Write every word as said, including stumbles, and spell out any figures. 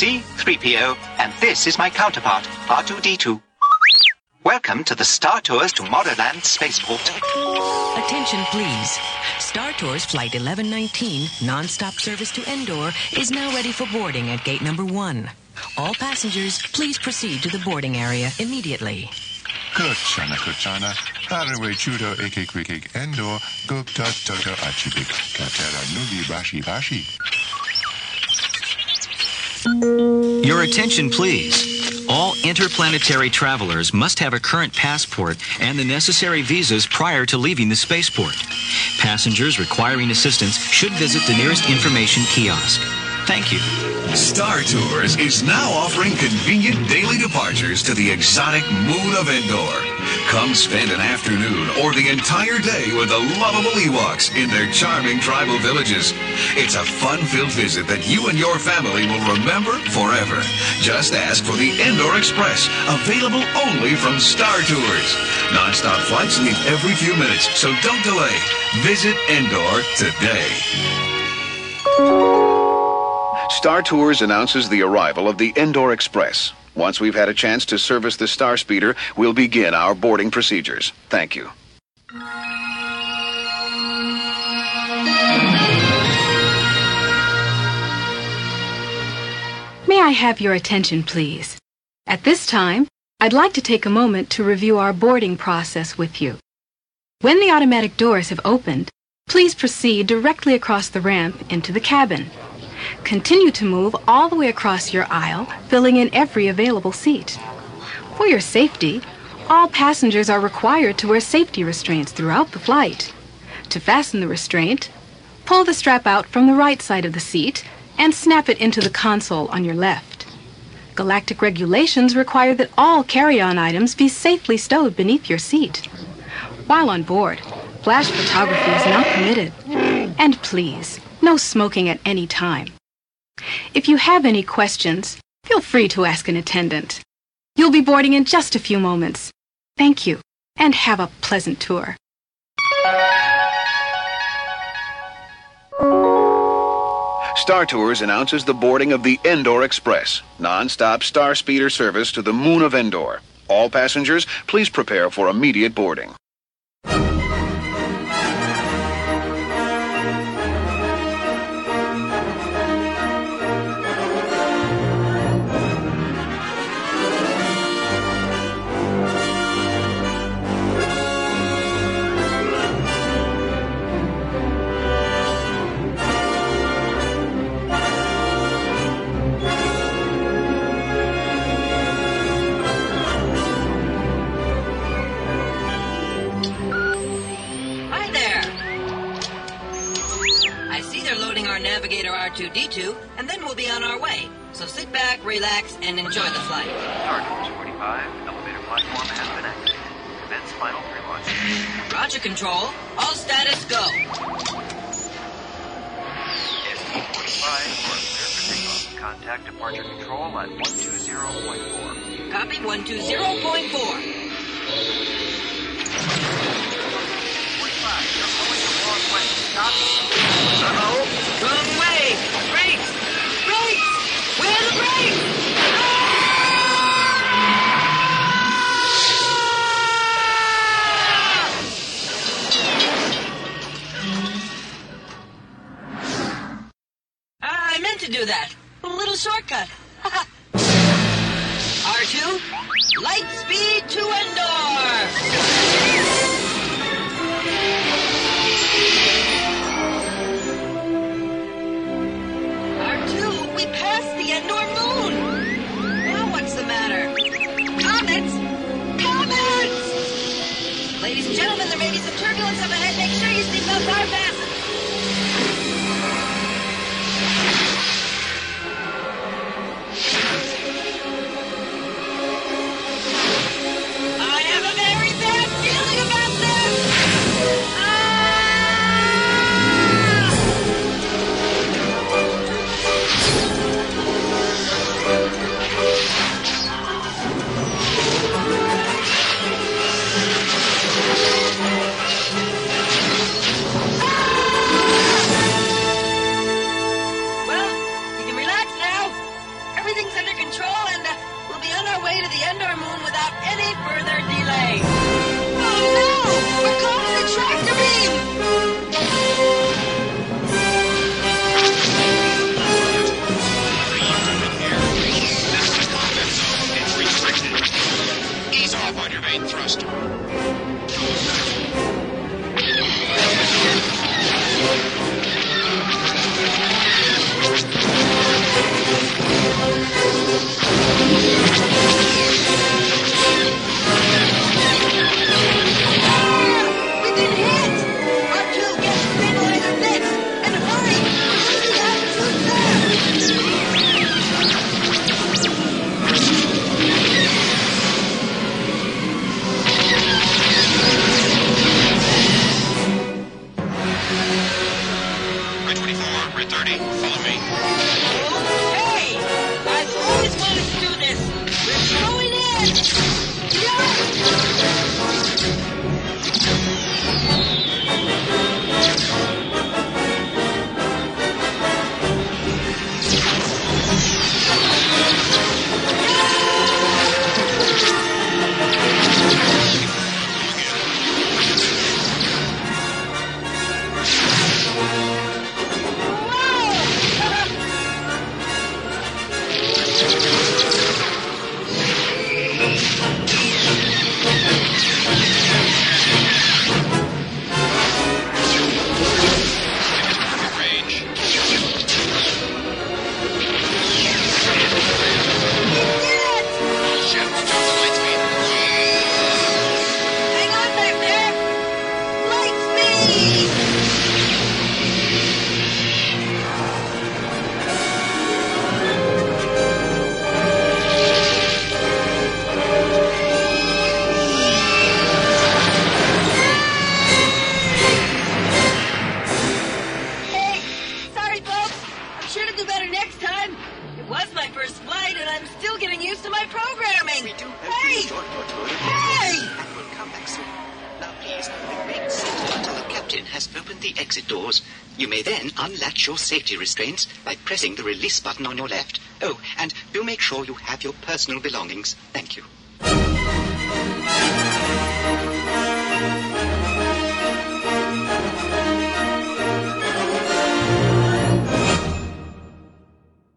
C three P O, and this is my counterpart, R two D two. Welcome to the Star Tours to Moderland Spaceport. Attention, please. Star Tours Flight eleven nineteen, non-stop service to Endor, is now ready for boarding at gate number one. All passengers, please proceed to the boarding area immediately. Kuchana Kuchana, Haraway Chudo Eke Quikik Endor, Gupta Toto Achibik, Katera Nugi Bashi Bashi. Your attention, please. All interplanetary travelers must have a current passport and the necessary visas prior to leaving the spaceport. Passengers requiring assistance should visit the nearest information kiosk. Thank you. Star Tours is now offering convenient daily departures to the exotic moon of Endor. Come spend an afternoon or the entire day with the lovable Ewoks in their charming tribal villages. It's a fun-filled visit that you and your family will remember forever. Just ask for the Endor Express, available only from Star Tours. Non-stop flights leave every few minutes, so don't delay. Visit Endor today. Star Tours announces the arrival of the Endor Express. Once we've had a chance to service the Star Speeder, we'll begin our boarding procedures. Thank you. May I have your attention, please? At this time, I'd like to take a moment to review our boarding process with you. When the automatic doors have opened, please proceed directly across the ramp into the cabin. Continue to move all the way across your aisle, filling in every available seat. For your safety, all passengers are required to wear safety restraints throughout the flight. To fasten the restraint, pull the strap out from the right side of the seat and snap it into the console on your left. Galactic regulations require that all carry-on items be safely stowed beneath your seat. While on board, flash photography is not permitted. And please, no smoking at any time. If you have any questions, feel free to ask an attendant. You'll be boarding in just a few moments. Thank you, and have a pleasant tour. Star Tours announces the boarding of the Endor Express, non-stop Star Speeder service to the moon of Endor. All passengers, please prepare for immediate boarding. Navigator R two D two, and then we'll be on our way. So sit back, relax, and enjoy the flight. Star Tours forty-five, elevator platform has been activated. Commence final pre-launch. Roger, Control. All status go. S T forty-five, you are clear for takeoff. Contact departure control at one two zero point four. Copy one two zero point four. forty-five, you're going the wrong way. Stop. Uh-oh. Wrong way! Brakes! Brakes! Where are the brakes? Ah! I meant to do that. A little shortcut. R two, light speed to Endor! We passed the Endor moon! Now what's the matter? Comets! Comets! Ladies and gentlemen, there may be some turbulence up ahead. Make sure your seatbelts are fastened. I have a very bad feeling about this! control, and uh, we'll be on our way to the Endor moon without any further delay. Oh no! We're caught in a tractor beam! It's restricted. Ease off on your main thruster. We've been hit! R two, get the stabilizer fixed! And hurry! We're losing altitude Red twenty-four, Red thirty, follow me. Hey! I've always wanted to do this! We're going in! Hang on back there! Light speed! Hey, sorry folks. I'm sure to do better next time. It was my first flight, and I'm still getting used to my programming. We do hope Hey! you enjoyed your tour. Hey! And we'll come back soon. Now, please, remain seated until the captain has opened the exit doors. You may then unlatch your safety restraints by pressing the release button on your left. Oh, and do make sure you have your personal belongings. Thank you.